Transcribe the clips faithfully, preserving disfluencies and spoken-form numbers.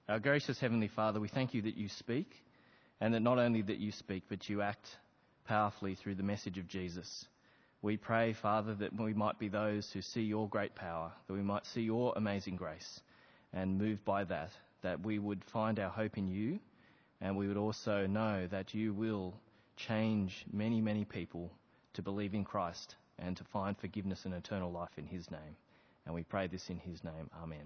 Our gracious Heavenly Father, we thank you that you speak, and that not only that you speak, but you act powerfully through the message of Jesus. We pray, Father, that we might be those who see your great power, that we might see your amazing grace, and moved by that, that we would find our hope in you, and we would also know that you will change many, many people to believe in Christ and to find forgiveness and eternal life in his name. And we pray this in his name. Amen.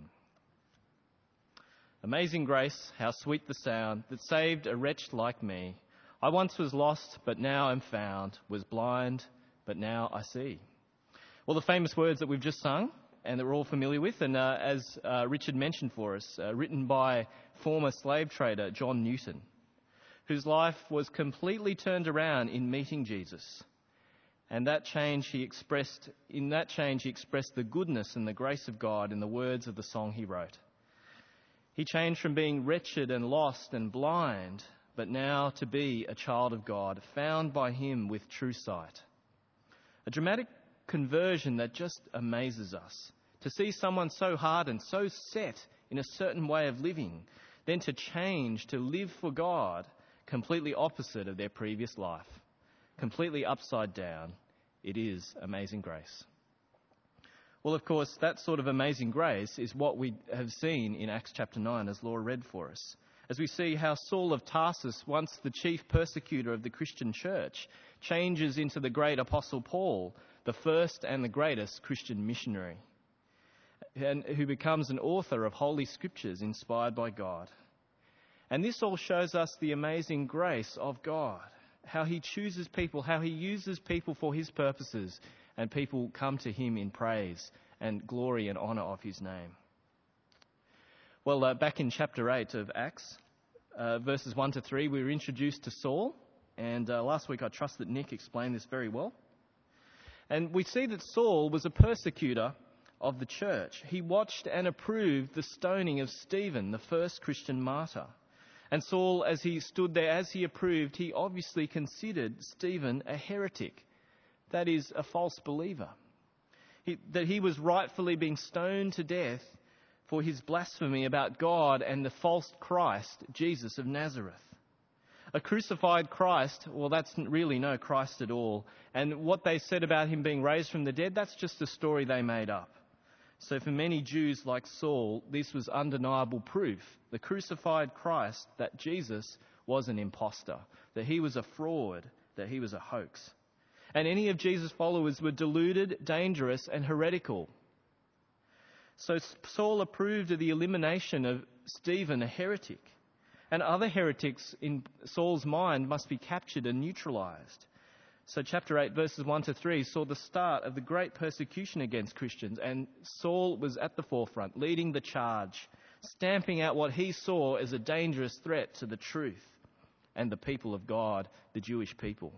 Amazing grace, how sweet the sound that saved a wretch like me. I once was lost, but now am found, was blind, but now I see. Well, the famous words that we've just sung and that we're all familiar with, and uh, as uh, Richard mentioned for us, uh, written by former slave trader John Newton, whose life was completely turned around in meeting Jesus. And that change he expressed, in that change he expressed the goodness and the grace of God in the words of the song he wrote. He changed from being wretched and lost and blind, but now to be a child of God, found by him with true sight. A dramatic conversion that just amazes us. To see someone so hardened, so set in a certain way of living, then to change, to live for God, completely opposite of their previous life, completely upside down. It is amazing grace. Well, of course, that sort of amazing grace is what we have seen in Acts chapter nine, as Laura read for us, as we see how Saul of Tarsus, once the chief persecutor of the Christian church, changes into the great apostle Paul, the first and the greatest Christian missionary, and who becomes an author of holy scriptures inspired by God. And this all shows us the amazing grace of God, how he chooses people, how he uses people for his purposes, and people come to him in praise and glory and honour of his name. Well, uh, back in chapter eight of Acts, uh, verses one to three, we were introduced to Saul, and uh, last week I trust that Nick explained this very well. And we see that Saul was a persecutor of the church. He watched and approved the stoning of Stephen, the first Christian martyr. And Saul, as he stood there, as he approved, he obviously considered Stephen a heretic. That is, a false believer. He, that he was rightfully being stoned to death for his blasphemy about God and the false Christ, Jesus of Nazareth. A crucified Christ, well, that's really no Christ at all. And what they said about him being raised from the dead, that's just a story they made up. So for many Jews like Saul, this was undeniable proof, the crucified Christ, that Jesus was an imposter, that he was a fraud, that he was a hoax. And any of Jesus' followers were deluded, dangerous, and heretical. So Saul approved of the elimination of Stephen, a heretic. And other heretics in Saul's mind must be captured and neutralized. So chapter eight, verses one to three, saw the start of the great persecution against Christians. And Saul was at the forefront, leading the charge, stamping out what he saw as a dangerous threat to the truth and the people of God, the Jewish people.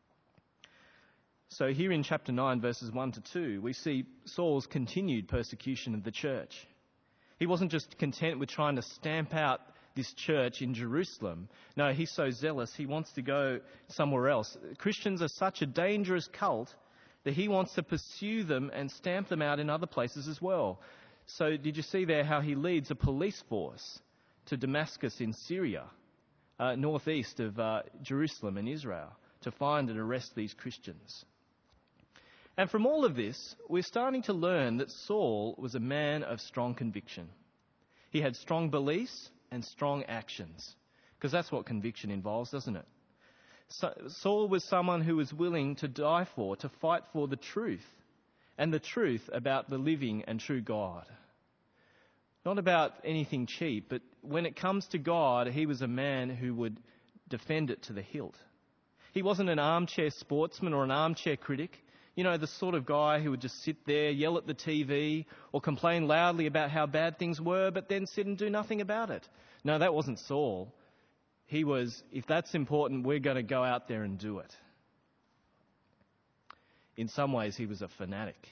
So here in chapter nine, verses one to two, we see Saul's continued persecution of the church. He wasn't just content with trying to stamp out this church in Jerusalem. No, he's so zealous, he wants to go somewhere else. Christians are such a dangerous cult that he wants to pursue them and stamp them out in other places as well. So did you see there how he leads a police force to Damascus in Syria, uh, northeast of uh, Jerusalem in Israel, to find and arrest these Christians? And from all of this, we're starting to learn that Saul was a man of strong conviction. He had strong beliefs and strong actions, because that's what conviction involves, doesn't it? So, Saul was someone who was willing to die for, to fight for the truth, and the truth about the living and true God. Not about anything cheap, but when it comes to God, he was a man who would defend it to the hilt. He wasn't an armchair sportsman or an armchair critic. You know, the sort of guy who would just sit there, yell at the T V, or complain loudly about how bad things were, but then sit and do nothing about it. No, that wasn't Saul. He was, if that's important, we're going to go out there and do it. In some ways, he was a fanatic.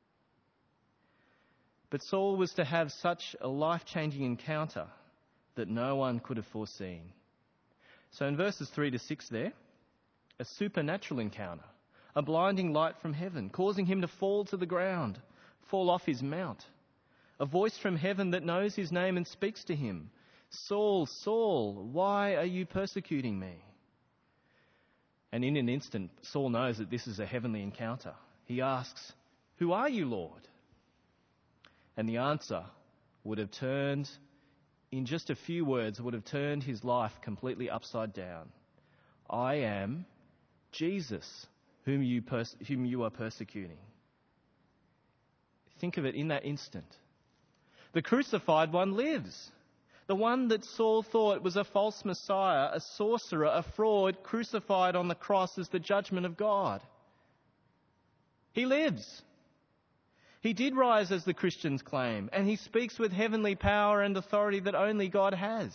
But Saul was to have such a life-changing encounter that no one could have foreseen. So in verses three to six there, a supernatural encounter. A blinding light from heaven, causing him to fall to the ground, fall off his mount. A voice from heaven that knows his name and speaks to him, Saul, Saul, why are you persecuting me? And in an instant, Saul knows that this is a heavenly encounter. He asks, who are you, Lord? And the answer would have turned, in just a few words, would have turned his life completely upside down. I am Jesus, whom you, pers- whom you are persecuting. Think of it in that instant. The crucified one lives. The one that Saul thought was a false Messiah, a sorcerer, a fraud, crucified on the cross as the judgment of God. He lives. He did rise as the Christians claim, and he speaks with heavenly power and authority that only God has.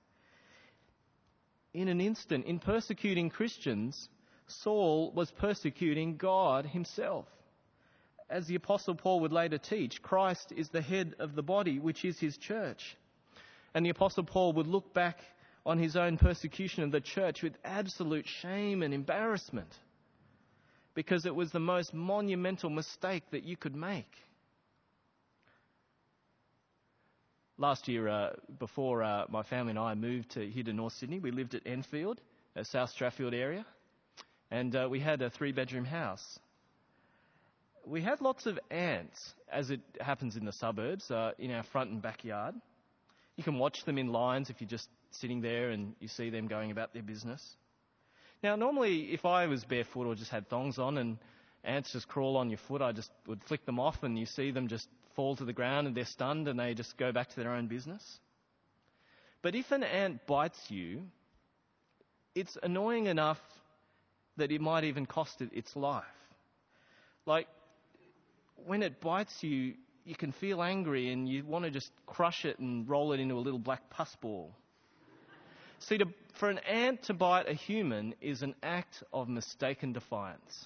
In an instant, in persecuting Christians, Saul was persecuting God himself. As the Apostle Paul would later teach, Christ is the head of the body, which is his church. And the Apostle Paul would look back on his own persecution of the church with absolute shame and embarrassment, because it was the most monumental mistake that you could make. Last year, uh, before uh, my family and I moved to here to North Sydney, we lived at Enfield, a South Strathfield area, and uh, we had a three-bedroom house. We had lots of ants, as it happens in the suburbs, uh, in our front and backyard. You can watch them in lines if you're just sitting there and you see them going about their business. Now, normally, if I was barefoot or just had thongs on and ants just crawl on your foot, I just would flick them off and you see them just fall to the ground and they're stunned and they just go back to their own business. But if an ant bites you, it's annoying enough that it might even cost it its life. Like, when it bites you, you can feel angry and you want to just crush it and roll it into a little black pus ball. See, to, for an ant to bite a human is an act of mistaken defiance.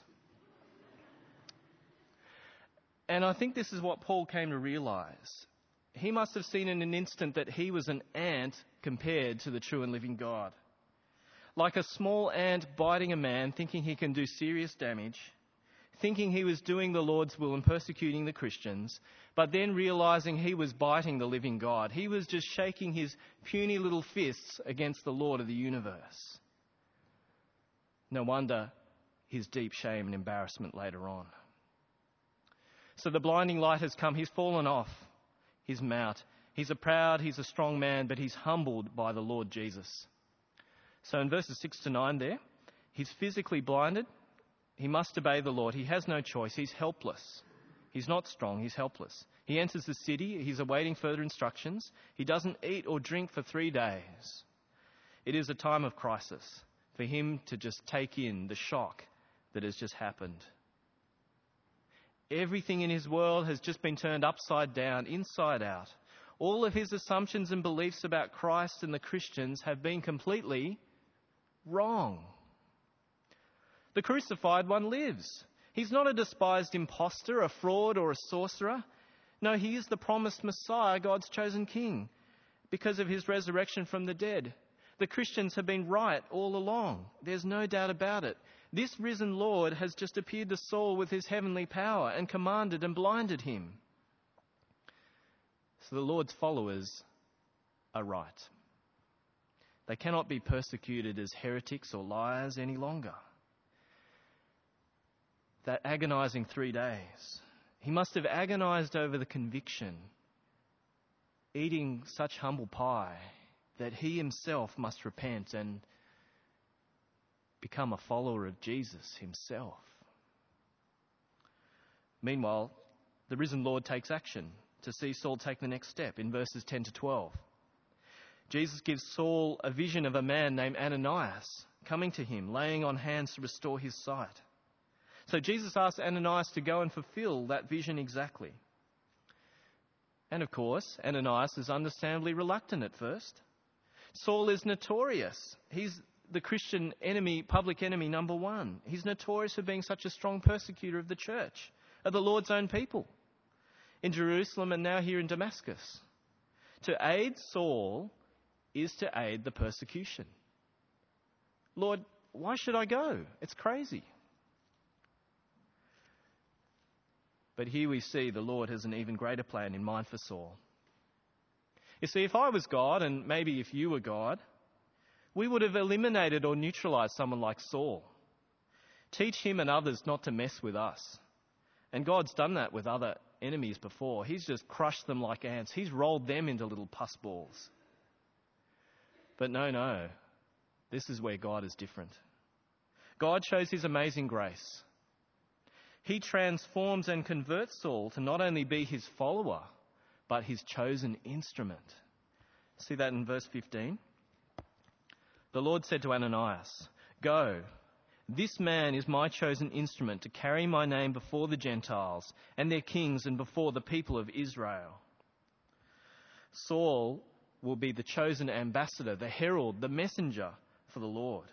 And I think this is what Paul came to realise. He must have seen in an instant that he was an ant compared to the true and living God. Like a small ant biting a man, thinking he can do serious damage, thinking he was doing the Lord's will and persecuting the Christians, but then realising he was biting the living God. He was just shaking his puny little fists against the Lord of the universe. No wonder his deep shame and embarrassment later on. So the blinding light has come. He's fallen off his mount. He's a proud, he's a strong man, but he's humbled by the Lord Jesus. So in verses six to nine there, he's physically blinded. He must obey the Lord. He has no choice. He's helpless. He's not strong. He's helpless. He enters the city. He's awaiting further instructions. He doesn't eat or drink for three days. It is a time of crisis for him to just take in the shock that has just happened. Everything in his world has just been turned upside down, inside out. All of his assumptions and beliefs about Christ and the Christians have been completely wrong. The crucified one lives. He's not a despised impostor, a fraud or a sorcerer. No, he is the promised Messiah, God's chosen king, because of his resurrection from the dead. The Christians have been right all along. There's no doubt about it. This risen Lord has just appeared to Saul with his heavenly power and commanded and blinded him. So the Lord's followers are right. They cannot be persecuted as heretics or liars any longer. That agonizing three days. He must have agonized over the conviction, eating such humble pie, that he himself must repent and become a follower of Jesus himself. Meanwhile, the risen Lord takes action to see Saul take the next step in verses ten to twelve. Jesus gives Saul a vision of a man named Ananias coming to him, laying on hands to restore his sight. So Jesus asks Ananias to go and fulfill that vision exactly. And of course, Ananias is understandably reluctant at first. Saul is notorious. He's the Christian enemy, public enemy number one. He's notorious for being such a strong persecutor of the church, of the Lord's own people, in Jerusalem and now here in Damascus. To aid Saul is to aid the persecution. Lord, why should I go? It's crazy. But here we see the Lord has an even greater plan in mind for Saul. You see, if I was God, and maybe if you were God, we would have eliminated or neutralized someone like Saul. Teach him and others not to mess with us. And God's done that with other enemies before. He's just crushed them like ants. He's rolled them into little pus balls. But no, no. This is where God is different. God shows his amazing grace. He transforms and converts Saul to not only be his follower, but his chosen instrument. See that in verse fifteen? The Lord said to Ananias, "Go, this man is my chosen instrument to carry my name before the Gentiles and their kings and before the people of Israel." Saul will be the chosen ambassador, the herald, the messenger for the Lord.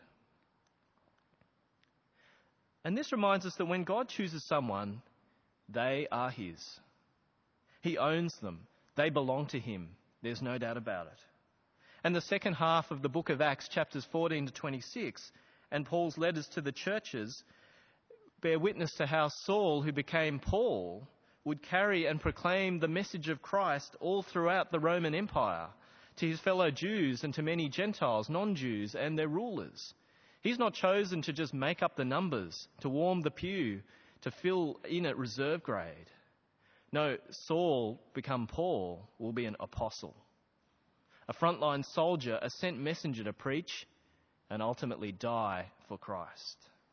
And this reminds us that when God chooses someone, they are his. He owns them. They belong to him. There's no doubt about it. And the second half of the book of Acts, chapters fourteen to twenty-six, and Paul's letters to the churches bear witness to how Saul, who became Paul, would carry and proclaim the message of Christ all throughout the Roman Empire to his fellow Jews and to many Gentiles, non-Jews, and their rulers. He's not chosen to just make up the numbers, to warm the pew, to fill in at reserve grade. No, Saul, become Paul, will be an apostle, a frontline soldier, a sent messenger to preach and ultimately die for Christ.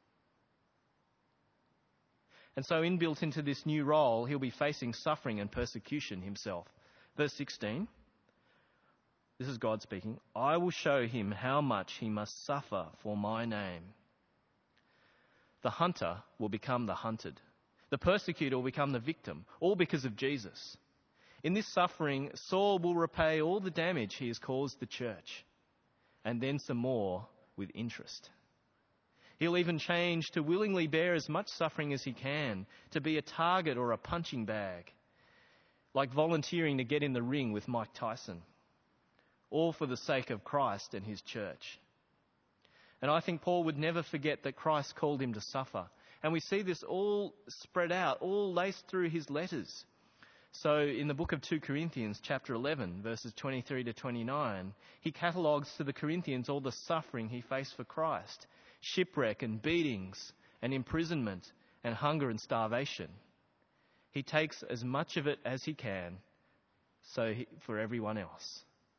And so inbuilt into this new role, he'll be facing suffering and persecution himself. Verse sixteen, this is God speaking, "I will show him how much he must suffer for my name." The hunter will become the hunted. The persecutor will become the victim, all because of Jesus. In this suffering, Saul will repay all the damage he has caused the church, and then some more with interest. He'll even change to willingly bear as much suffering as he can, to be a target or a punching bag, like volunteering to get in the ring with Mike Tyson, all for the sake of Christ and his church. And I think Paul would never forget that Christ called him to suffer. And we see this all spread out, all laced through his letters. So in the book of Second Corinthians, chapter eleven, verses twenty-three to twenty-nine, he catalogues to the Corinthians all the suffering he faced for Christ, shipwreck and beatings and imprisonment and hunger and starvation. He takes as much of it as he can, so he, for everyone else.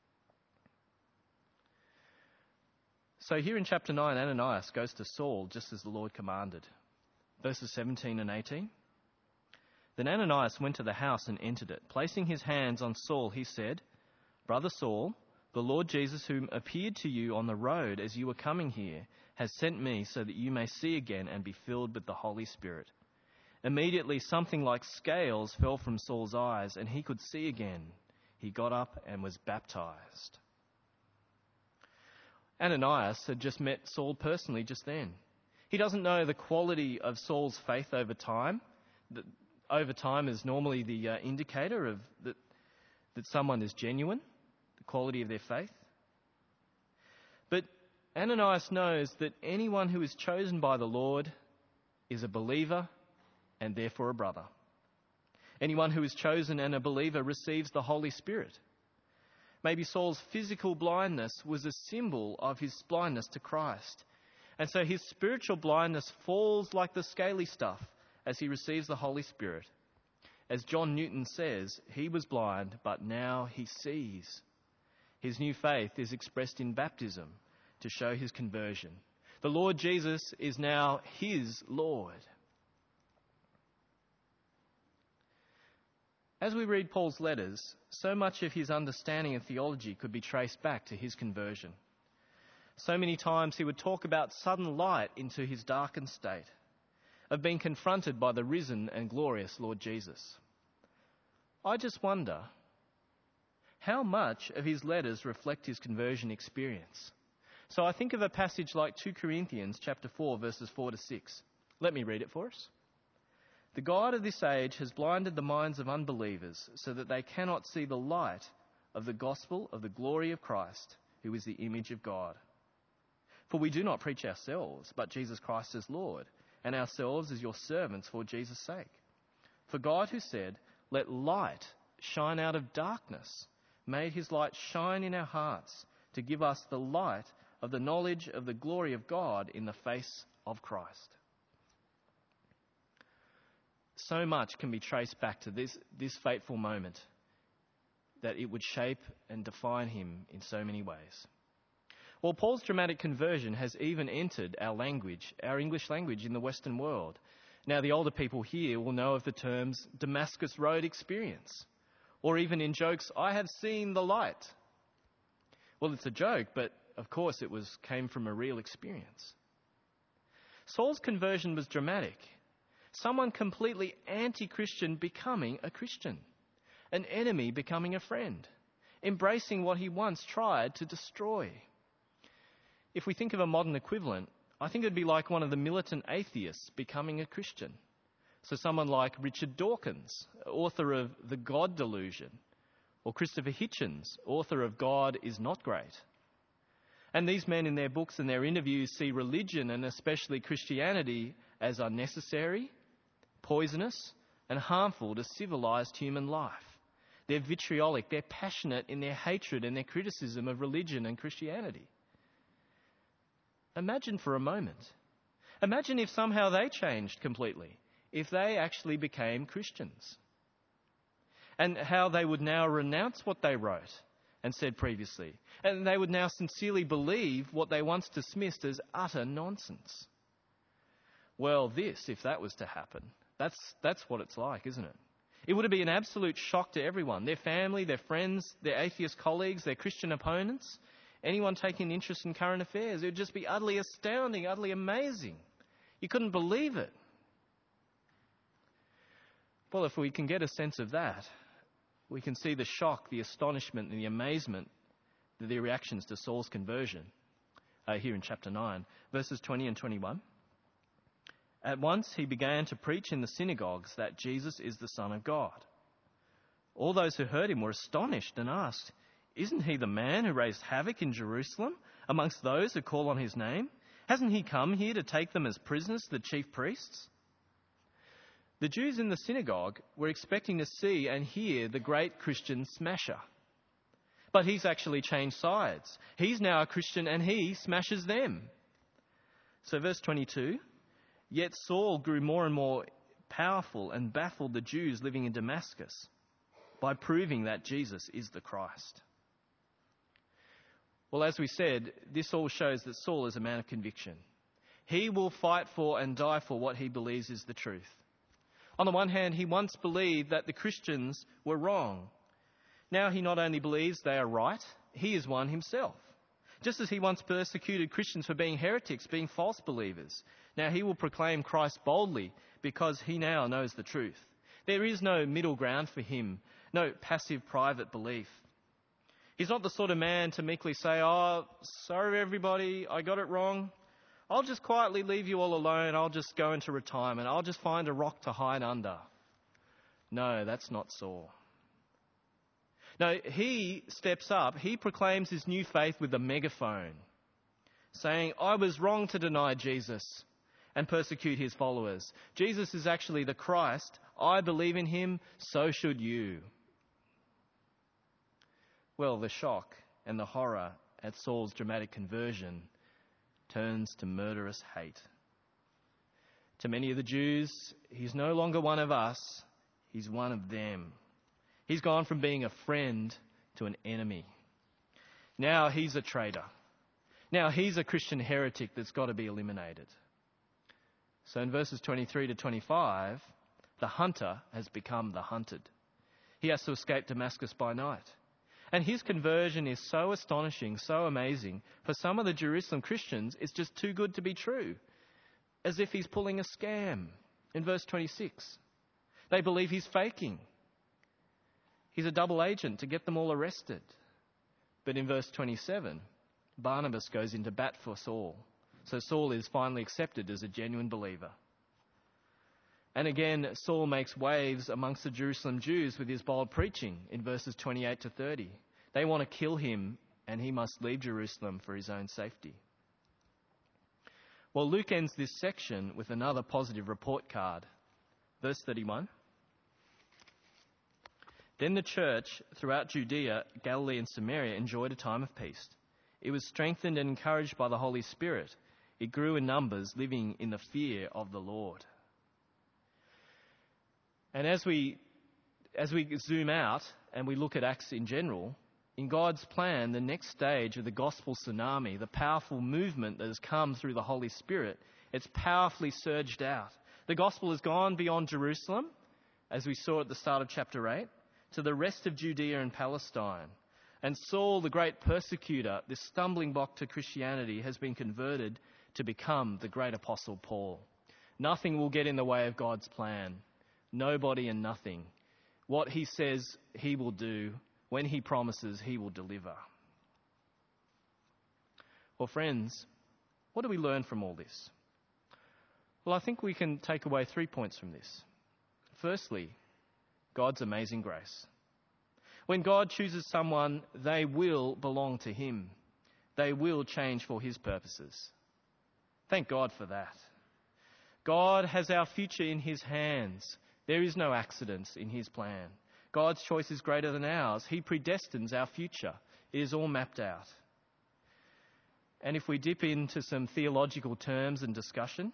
So here in chapter nine, Ananias goes to Saul just as the Lord commanded. Verses seventeen and eighteen. Then Ananias went to the house and entered it. Placing his hands on Saul, he said, "Brother Saul, the Lord Jesus, whom appeared to you on the road as you were coming here, has sent me so that you may see again and be filled with the Holy Spirit." Immediately something like scales fell from Saul's eyes, and he could see again. He got up and was baptized. Ananias had just met Saul personally just then. He doesn't know the quality of Saul's faith over time. The, over time is normally the uh, indicator of that, that someone is genuine, the quality of their faith. But Ananias knows that anyone who is chosen by the Lord is a believer and therefore a brother. Anyone who is chosen and a believer receives the Holy Spirit. Maybe Saul's physical blindness was a symbol of his blindness to Christ. And so his spiritual blindness falls like the scaly stuff as he receives the Holy Spirit. As John Newton says, he was blind, but now he sees. His new faith is expressed in baptism to show his conversion. The Lord Jesus is now his Lord. As we read Paul's letters, so much of his understanding of theology could be traced back to his conversion. So many times he would talk about sudden light into his darkened state, of being confronted by the risen and glorious Lord Jesus. I just wonder, how much of his letters reflect his conversion experience? So I think of a passage like Second Corinthians chapter four, verses four to six. Let me read it for us. "The God of this age has blinded the minds of unbelievers so that they cannot see the light of the gospel of the glory of Christ, who is the image of God. For we do not preach ourselves, but Jesus Christ as Lord, and ourselves as your servants for Jesus' sake. For God, who said, 'Let light shine out of darkness,' made his light shine in our hearts to give us the light of the knowledge of the glory of God in the face of Christ. So much can be traced back to this, this fateful moment, that it would shape and define him in so many ways. Well, Paul's dramatic conversion has even entered our language, our English language in the Western world. Now, the older people here will know of the terms Damascus Road experience, or even in jokes, I have seen the light. Well, it's a joke, but of course it was came from a real experience. Saul's conversion was dramatic. Someone completely anti-Christian becoming a Christian. An enemy becoming a friend. Embracing what he once tried to destroy. If we think of a modern equivalent, I think it would be like one of the militant atheists becoming a Christian. So someone like Richard Dawkins, author of The God Delusion, or Christopher Hitchens, author of God is Not Great. And these men in their books and their interviews see religion, and especially Christianity, as unnecessary, poisonous, and harmful to civilized human life. They're vitriolic, they're passionate in their hatred and their criticism of religion and Christianity. Imagine for a moment. Imagine if somehow they changed completely, if they actually became Christians. And how they would now renounce what they wrote and said previously. And they would now sincerely believe what they once dismissed as utter nonsense. Well, this, if that was to happen, that's, that's what it's like, isn't it? It would be an absolute shock to everyone, their family, their friends, their atheist colleagues, their Christian opponents, anyone taking interest in current affairs. It would just be utterly astounding, utterly amazing. You couldn't believe it. Well, if we can get a sense of that, we can see the shock, the astonishment and the amazement, the reactions to Saul's conversion uh, here in chapter nine, verses twenty and twenty-one. At once he began to preach in the synagogues that Jesus is the Son of God. All those who heard him were astonished and asked, "Isn't he the man who raised havoc in Jerusalem amongst those who call on his name? Hasn't he come here to take them as prisoners to the chief priests?" The Jews in the synagogue were expecting to see and hear the great Christian smasher. But he's actually changed sides. He's now a Christian and he smashes them. So verse twenty-two, yet Saul grew more and more powerful and baffled the Jews living in Damascus by proving that Jesus is the Christ. Well, as we said, this all shows that Saul is a man of conviction. He will fight for and die for what he believes is the truth. On the one hand, he once believed that the Christians were wrong. Now he not only believes they are right, he is one himself. Just as he once persecuted Christians for being heretics, being false believers, now he will proclaim Christ boldly because he now knows the truth. There is no middle ground for him, no passive private belief. He's not the sort of man to meekly say, "Oh, sorry everybody, I got it wrong. I'll just quietly leave you all alone. I'll just go into retirement. I'll just find a rock to hide under." No, that's not Saul. No, he steps up. He proclaims his new faith with a megaphone, saying, "I was wrong to deny Jesus and persecute his followers. Jesus is actually the Christ. I believe in him. So should you." Well, the shock and the horror at Saul's dramatic conversion turns to murderous hate. To many of the Jews, he's no longer one of us, he's one of them. He's gone from being a friend to an enemy. Now he's a traitor. Now he's a Christian heretic that's got to be eliminated. So in verses twenty-three to twenty-five, the hunter has become the hunted. He has to escape Damascus by night. And his conversion is so astonishing, so amazing. For some of the Jerusalem Christians, it's just too good to be true. As if he's pulling a scam. In verse twenty-six, they believe he's faking. He's a double agent to get them all arrested. But in verse twenty-seven, Barnabas goes into bat for Saul. So Saul is finally accepted as a genuine believer. And again, Saul makes waves amongst the Jerusalem Jews with his bold preaching in verses twenty-eight to thirty. They want to kill him and he must leave Jerusalem for his own safety. Well, Luke ends this section with another positive report card. Verse thirty-one. Then the church throughout Judea, Galilee and Samaria enjoyed a time of peace. It was strengthened and encouraged by the Holy Spirit. It grew in numbers, living in the fear of the Lord. And as we, as we zoom out and we look at Acts in general, in God's plan, the next stage of the gospel tsunami, the powerful movement that has come through the Holy Spirit, it's powerfully surged out. The gospel has gone beyond Jerusalem, as we saw at the start of chapter eight, to the rest of Judea and Palestine. And Saul, the great persecutor, this stumbling block to Christianity, has been converted to become the great apostle Paul. Nothing will get in the way of God's plan. Nobody and nothing. What he says he will do, when he promises, he will deliver. Well, friends, what do we learn from all this? Well, I think we can take away three points from this. Firstly, God's amazing grace. When God chooses someone, they will belong to him. They will change for his purposes. Thank God for that. God has our future in his hands. There is no accident in his plan. God's choice is greater than ours. He predestines our future. It is all mapped out. And if we dip into some theological terms and discussion,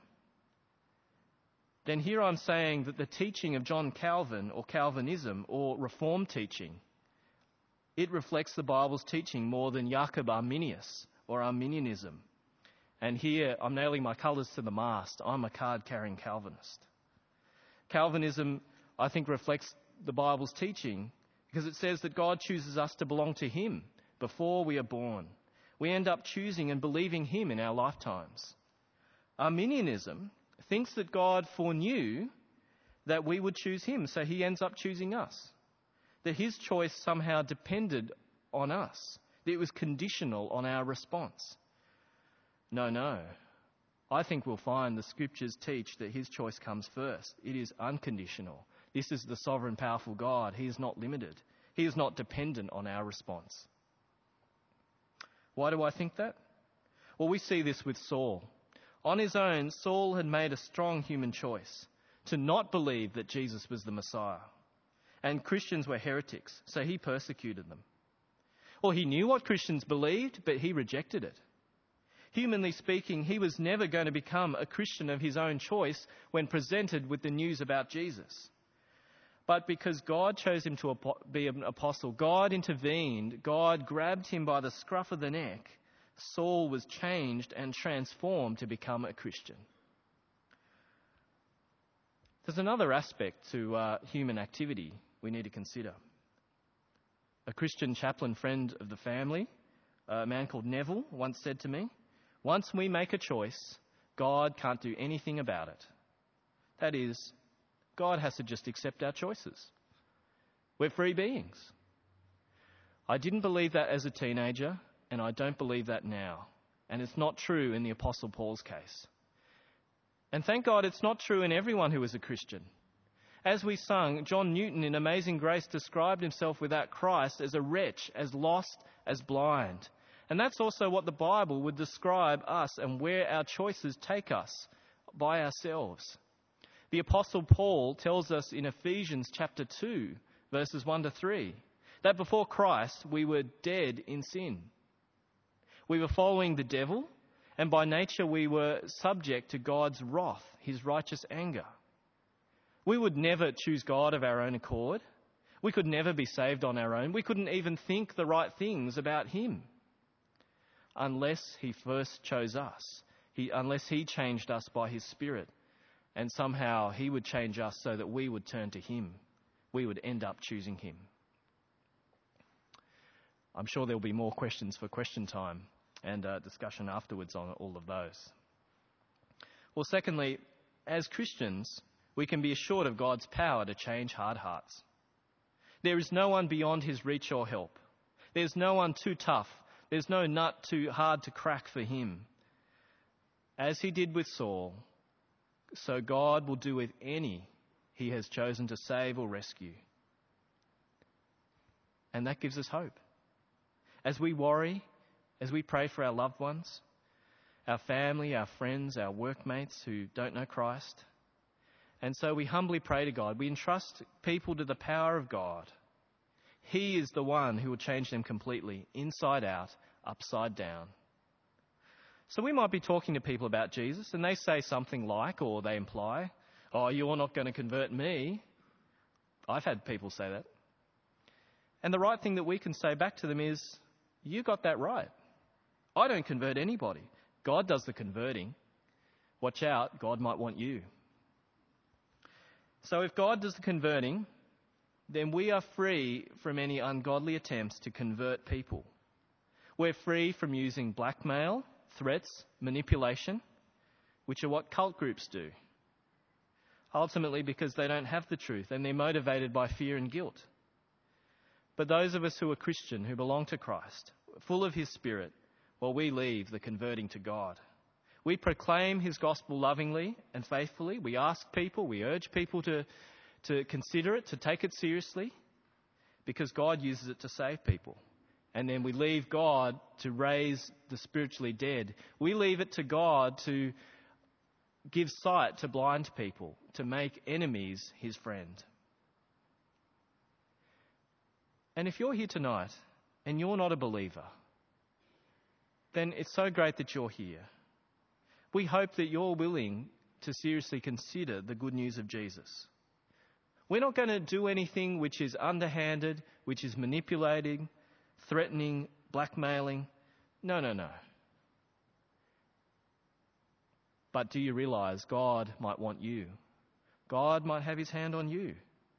then here I'm saying that the teaching of John Calvin, or Calvinism, or Reformed teaching, it reflects the Bible's teaching more than Jacob Arminius or Arminianism. And here I'm nailing my colours to the mast. I'm a card-carrying Calvinist. Calvinism, I think, reflects the Bible's teaching because it says that God chooses us to belong to him before we are born. We end up choosing and believing him in our lifetimes. Arminianism thinks that God foreknew that we would choose him, so he ends up choosing us. That his choice somehow depended on us. That it was conditional on our response. No, no. I think we'll find the scriptures teach that his choice comes first. It is unconditional. This is the sovereign, powerful God. He is not limited. He is not dependent on our response. Why do I think that? Well, we see this with Saul. On his own, Saul had made a strong human choice to not believe that Jesus was the Messiah. And Christians were heretics, so he persecuted them. Well, he knew what Christians believed, but he rejected it. Humanly speaking, he was never going to become a Christian of his own choice when presented with the news about Jesus. But because God chose him to be an apostle, God intervened, God grabbed him by the scruff of the neck, Saul was changed and transformed to become a Christian. There's another aspect to uh, human activity we need to consider. A Christian chaplain friend of the family, a man called Neville, once said to me, "Once we make a choice, God can't do anything about it." That is, God has to just accept our choices. We're free beings. I didn't believe that as a teenager, and I don't believe that now. And it's not true in the Apostle Paul's case. And thank God it's not true in everyone who is a Christian. As we sung, John Newton in Amazing Grace described himself without Christ as a wretch, as lost, as blind. And that's also what the Bible would describe us and where our choices take us by ourselves. The Apostle Paul tells us in Ephesians chapter two, verses one to three, that before Christ we were dead in sin. We were following the devil, and by nature we were subject to God's wrath, his righteous anger. We would never choose God of our own accord. We could never be saved on our own. We couldn't even think the right things about him unless he first chose us, he, unless he changed us by his Spirit, and somehow he would change us so that we would turn to him. We would end up choosing him. I'm sure there'll be more questions for question time and uh, discussion afterwards on all of those. Well, secondly, as Christians, we can be assured of God's power to change hard hearts. There is no one beyond his reach or help. There's no one too tough. There's no nut too hard to crack for him. As he did with Saul, so God will do with any he has chosen to save or rescue. And that gives us hope. As we worry, as we pray for our loved ones, our family, our friends, our workmates who don't know Christ, and so we humbly pray to God. We entrust people to the power of God. He is the one who will change them completely, inside out, upside down. So we might be talking to people about Jesus and they say something like, or they imply, oh, you're not going to convert me. I've had people say that. And the right thing that we can say back to them is, you got that right. I don't convert anybody. God does the converting. Watch out, God might want you. So if God does the converting, then we are free from any ungodly attempts to convert people. We're free from using blackmail, threats, manipulation, which are what cult groups do. Ultimately because they don't have the truth and they're motivated by fear and guilt. But those of us who are Christian, who belong to Christ, full of his Spirit, well, we leave the converting to God. We proclaim his gospel lovingly and faithfully. We ask people, we urge people to, to consider it, to take it seriously, because God uses it to save people. And then we leave God to raise the spiritually dead. We leave it to God to give sight to blind people, to make enemies his friend. And if you're here tonight and you're not a believer, then it's so great that you're here. We hope that you're willing to seriously consider the good news of Jesus. We're not going to do anything which is underhanded, which is manipulating, threatening, blackmailing. No, no, no. But do you realize God might want you? God might have his hand on you.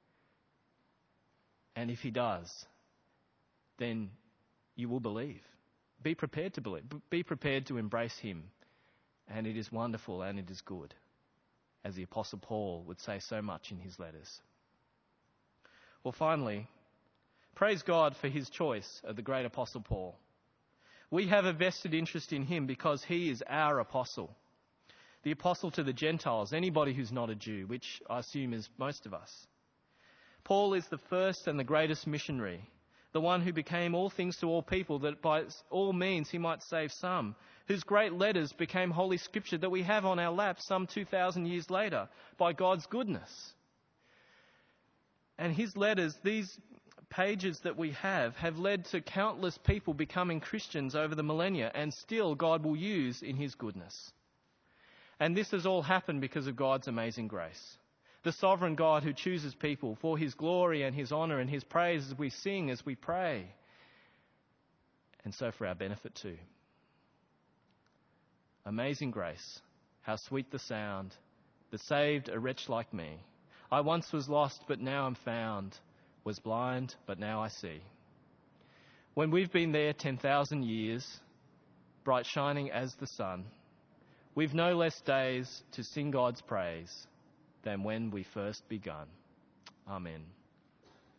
And if he does, then you will believe. Be prepared to believe. Be prepared to embrace him. And it is wonderful and it is good, as the Apostle Paul would say so much in his letters. Well, finally, praise God for his choice of the great Apostle Paul. We have a vested interest in him because he is our apostle. The apostle to the Gentiles, anybody who's not a Jew, which I assume is most of us. Paul is the first and the greatest missionary, the one who became all things to all people, that by all means he might save some, whose great letters became Holy Scripture that we have on our laps some two thousand years later by God's goodness. And his letters, these pages that we have, have led to countless people becoming Christians over the millennia, and still God will use in his goodness. And this has all happened because of God's amazing grace. The sovereign God who chooses people for his glory and his honour and his praise as we sing, as we pray. And so for our benefit too. Amazing grace, how sweet the sound that saved a wretch like me. I once was lost, but now am found, was blind, but now I see. When we've been there ten thousand years, bright shining as the sun, we've no less days to sing God's praise than when we first begun. Amen.